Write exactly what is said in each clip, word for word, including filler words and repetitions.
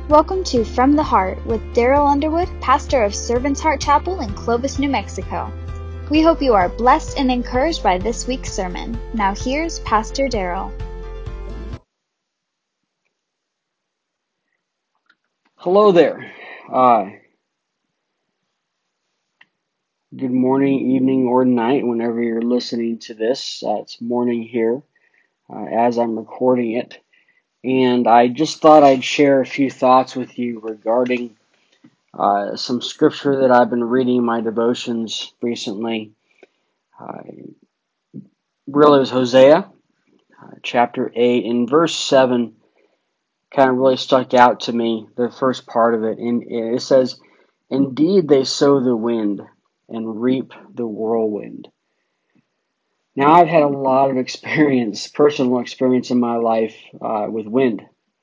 Welcome to From the Heart with Daryl Underwood, pastor of Servant's Heart Chapel in Clovis, New Mexico. We hope you are blessed and encouraged by this week's sermon. Now here's Pastor Daryl. Hello there. Uh, good morning, evening, or night, whenever you're listening to this. Uh, it's morning here uh, as I'm recording it. And I just thought I'd share a few thoughts with you regarding uh, some scripture that I've been reading in my devotions recently. Uh, really, it was Hosea, uh, chapter eight, and verse seven kind of really stuck out to me, the first part of it. And it says, "Indeed they sow the wind and reap the whirlwind." Now, I've had a lot of experience, personal experience in my life uh, with wind.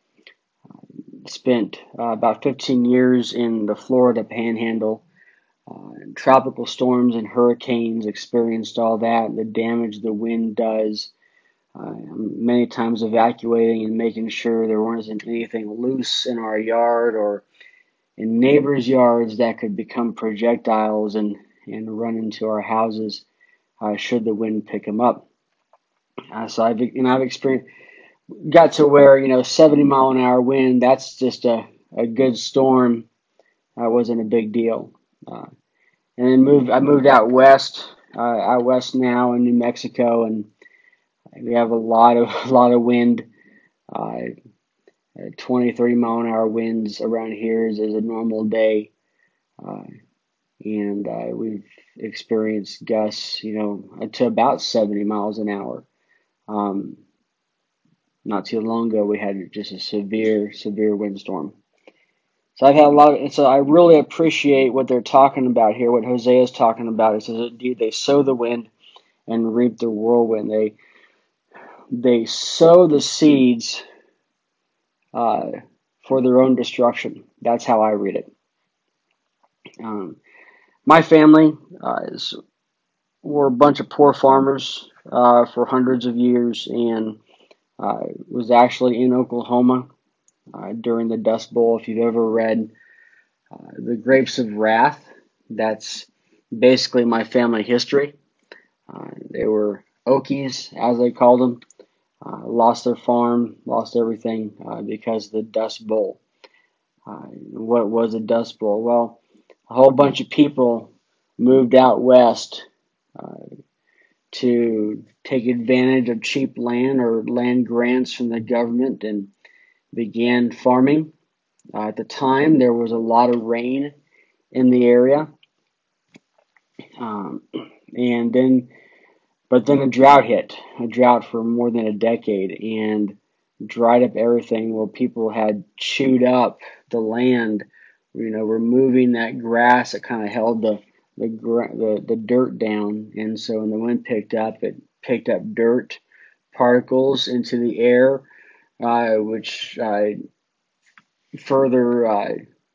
Spent uh, about fifteen years in the Florida Panhandle. Uh, tropical storms and hurricanes, experienced all that, the damage the wind does. Uh, many times evacuating and making sure there wasn't anything loose in our yard or in neighbors' yards that could become projectiles and, and run into our houses uh, should the wind pick them up. Uh, so I've you know I've experienced got to where you know seventy mile an hour wind. That's just a, a good storm. That uh, wasn't a big deal. Uh, and then moved. I moved out west, uh, out west now in New Mexico, and we have a lot of a lot of wind. Uh, twenty, thirty mile an hour winds around here is, is a normal day. Uh, and uh, we've experienced gusts, you know, to about seventy miles an hour. Um, not too long ago, we had just a severe, severe windstorm. So I've had a lot of, and so I really appreciate what they're talking about here, what Hosea is talking about. It says, indeed, they sow the wind and reap the whirlwind. They they sow the seeds uh, for their own destruction. That's how I read it. Um, my family uh, is we're a bunch of poor farmers uh, for hundreds of years, and uh, was actually in Oklahoma uh, during the Dust Bowl. If you've ever read uh, The Grapes of Wrath, that's basically my family history. Uh, they were Okies, as they called them, uh, lost their farm, lost everything uh, because of the Dust Bowl. Uh, what was a Dust Bowl? Well, a whole bunch of people moved out west uh, to take advantage of cheap land or land grants from the government and began farming. Uh, at the time, there was a lot of rain in the area, um, and then, but then a drought hit, a drought for more than a decade, and dried up everything. Well, people had chewed up the land, you know, removing that grass that kind of held the the, the the dirt down, and so when the wind picked up, it picked up dirt particles into the air, uh, which uh, further uh,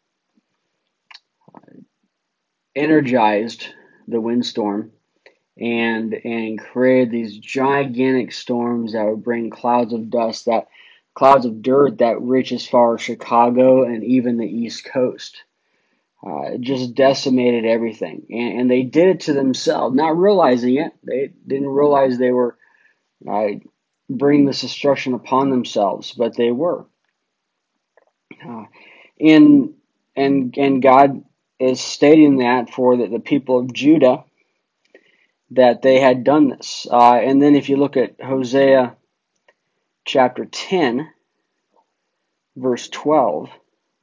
energized the windstorm and and created these gigantic storms that would bring clouds of dust, that clouds of dirt that reach as far as Chicago and even the East Coast. Uh, it just decimated everything, and, and they did it to themselves, not realizing it. They didn't realize they were uh, bringing this destruction upon themselves, but they were. Uh, in and and God is stating that for the, the people of Judah, that they had done this. Uh, and then if you look at Hosea chapter ten, verse twelve,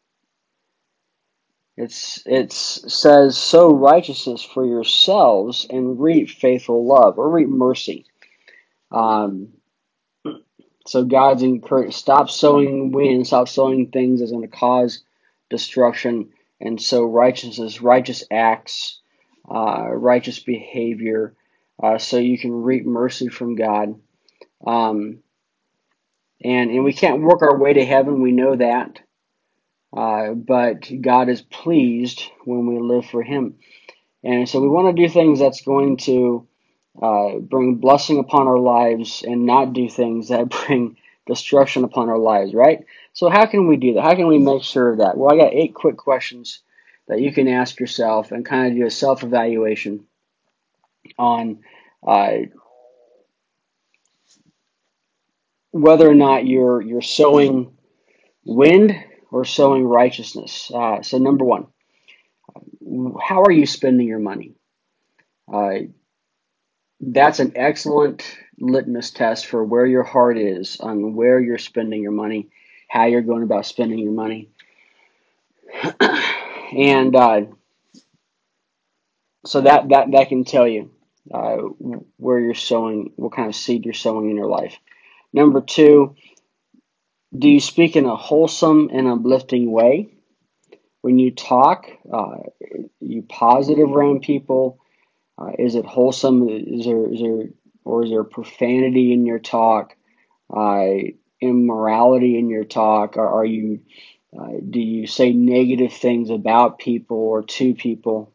it's it says, "Sow righteousness for yourselves and reap faithful love," or reap mercy. Um, so God's encouraged, stop sowing wind, stop sowing things that's going to cause destruction, and sow righteousness, righteous acts, uh, righteous behavior, uh, so you can reap mercy from God. Um, and and we can't work our way to heaven, we know that. Uh, but God is pleased when we live for Him. And so we want to do things that's going to uh, bring blessing upon our lives and not do things that bring destruction upon our lives, right? So how can we do that? How can we make sure of that? Well, I got eight quick questions that you can ask yourself and kind of do a self-evaluation on uh, whether or not you're you're sowing wind or sowing righteousness. Uh, so number one, how are you spending your money? Uh, that's an excellent litmus test for where your heart is on where you're spending your money, how you're going about spending your money. and uh, so that, that, that can tell you uh, where you're sowing, what kind of seed you're sowing in your life. Number two, do you speak in a wholesome and uplifting way? When you talk, uh, are you positive around people? Uh, is it wholesome? Is there, is there, or is there profanity in your talk? Uh, immorality in your talk? Are, are you, uh, do you say negative things about people or to people?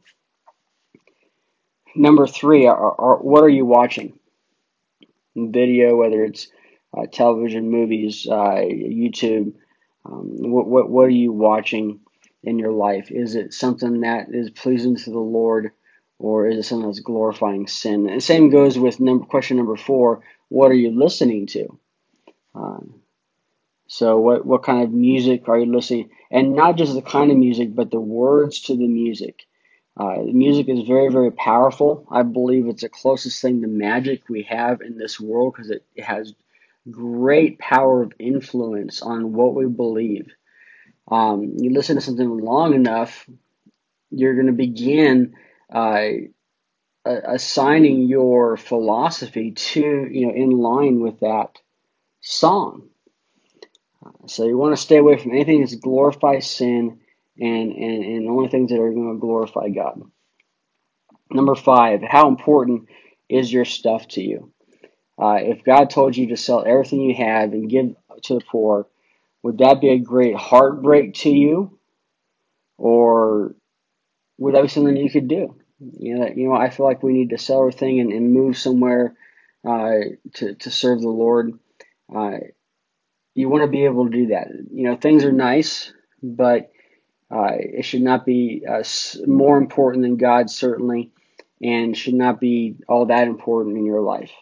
Number three, are, are, what are you watching? Video, whether it's uh, television, movies, uh, YouTube. Um, what, what what are you watching in your life? Is it something that is pleasing to the Lord, or is it something that's glorifying sin? And the same goes with number question number four. What are you listening to? Uh, so what what kind of music are you listening? And not just the kind of music, but the words to the music. Uh, music is very, very powerful. I believe it's the closest thing to magic we have in this world because it, it has great power of influence on what we believe. Um, you listen to something long enough, you're going to begin uh, assigning your philosophy to, you know, in line with that song. So you want to stay away from anything that glorifies sin and, and, and only things that are going to glorify God. Number five, how important is your stuff to you? Uh, if God told you to sell everything you have and give to the poor, would that be a great heartbreak to you? Or would that be something you could do? You know, you know, I feel like we need to sell everything and, and move somewhere uh, to, to serve the Lord. Uh, you want to be able to do that. You know, things are nice, but uh, it should not be uh, more important than God, certainly, and should not be all that important in your life.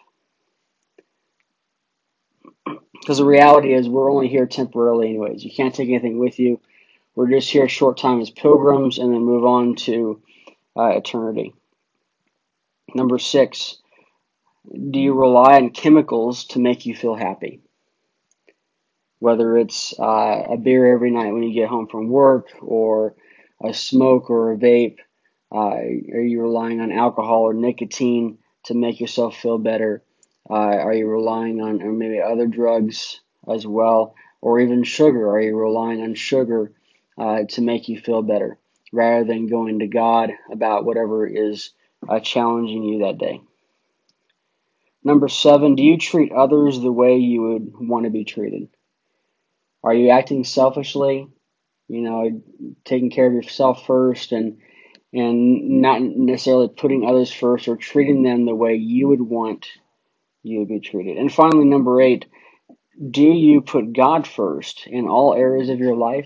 Because the reality is we're only here temporarily anyways. You can't take anything with you. We're just here a short time as pilgrims and then move on to uh, eternity. Number six, do you rely on chemicals to make you feel happy? Whether it's uh, a beer every night when you get home from work, or a smoke or a vape, uh, are you relying on alcohol or nicotine to make yourself feel better? Uh, are you relying on or maybe other drugs as well, or even sugar? Are you relying on sugar uh, to make you feel better rather than going to God about whatever is uh, challenging you that day? Number seven, do you treat others the way you would want to be treated? Are you acting selfishly, you know, taking care of yourself first and and not necessarily putting others first or treating them the way you would want you to be treated? And finally, number eight, do you put God first in all areas of your life?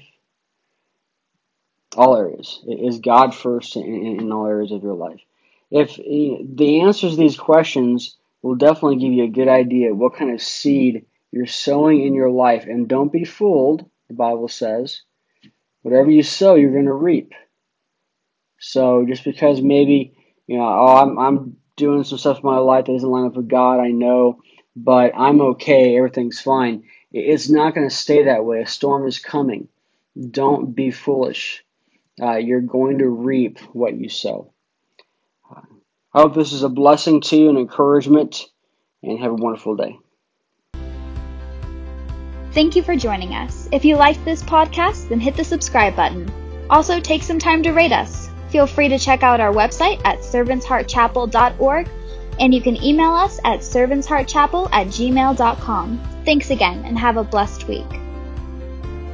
All areas. Is God first in, in, in all areas of your life? If the answers to these questions will definitely give you a good idea of what kind of seed you're sowing in your life. And don't be fooled, the Bible says. Whatever you sow, you're going to reap. So just because maybe, you know, oh, I'm, I'm doing some stuff in my life that doesn't line up with God, I know, but I'm okay, everything's fine. It's not going to stay that way. A storm is coming. Don't be foolish. Uh, you're going to reap what you sow. I hope this is a blessing to you and encouragement, and have a wonderful day. Thank you for joining us. If you liked this podcast, then hit the subscribe button. Also, take some time to rate us. Feel free to check out our website at servants heart chapel dot org, and you can email us at servantsheartchapel at gmail dot com. Thanks again, and have a blessed week.